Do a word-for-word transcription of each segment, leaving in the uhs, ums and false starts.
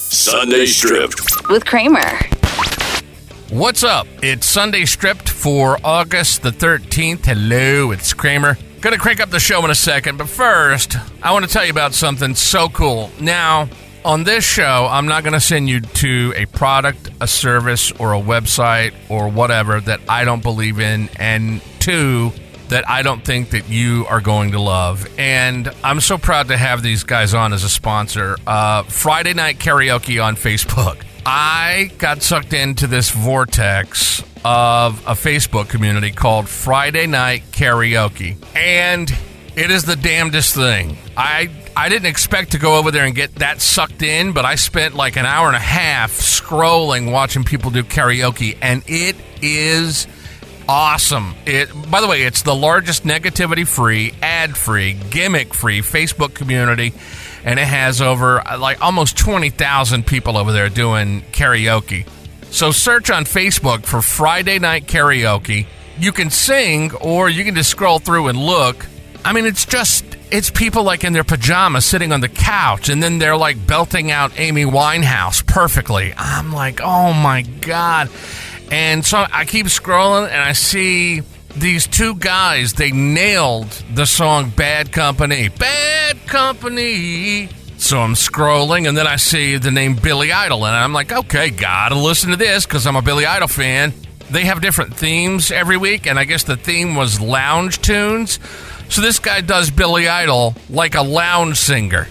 Sunday Stripped with Kramer. What's up? It's Sunday Stripped for August the thirteenth. Hello, it's Kramer. Gonna crank up the show in a second, but first, I want to tell you about something so cool. Now, on this show, I'm not going to send you to a product, a service, or a website, or whatever that I don't believe in, and two, that I don't think that you are going to love. And I'm so proud to have these guys on as a sponsor. Uh, Friday Night Karaoke on Facebook. I got sucked into this vortex of a Facebook community called Friday Night Karaoke. And it is the damnedest thing. I I didn't expect to go over there and get that sucked in, but I spent like an hour and a half scrolling, watching people do karaoke, and it is awesome. It, by the way, it's the largest negativity-free, ad-free, gimmick-free Facebook community, and it has over like almost twenty thousand people over there doing karaoke. So search on Facebook for Friday Night Karaoke. You can sing, or you can just scroll through and look. I mean, it's just, it's people like in their pajamas sitting on the couch, and then they're like belting out Amy Winehouse perfectly. I'm like, oh my God. And so I keep scrolling, and I see these two guys. They nailed the song Bad Company. Bad Company. So I'm scrolling, and then I see the name Billy Idol, and I'm like, okay, gotta listen to this because I'm a Billy Idol fan. They have different themes every week, and I guess the theme was lounge tunes. So this guy does Billy Idol like a lounge singer.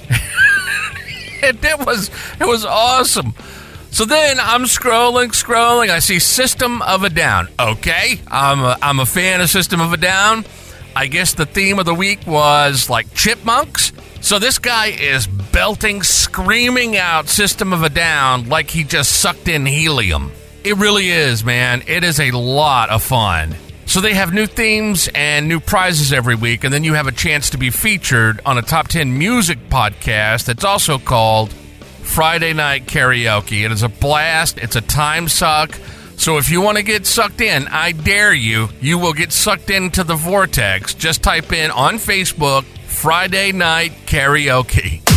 And it was, it was awesome. So then I'm scrolling, scrolling. I see System of a Down. Okay, I'm a, I'm a fan of System of a Down. I guess the theme of the week was like chipmunks. So this guy is belting, screaming out System of a Down like he just sucked in helium. It really is, man. It is a lot of fun. So they have new themes and new prizes every week, and then you have a chance to be featured on a top ten music podcast that's also called Friday Night Karaoke. It is a blast. It's a time suck. So if you want to get sucked in, I dare you, you will get sucked into the vortex. Just type in on Facebook, Friday Night Karaoke.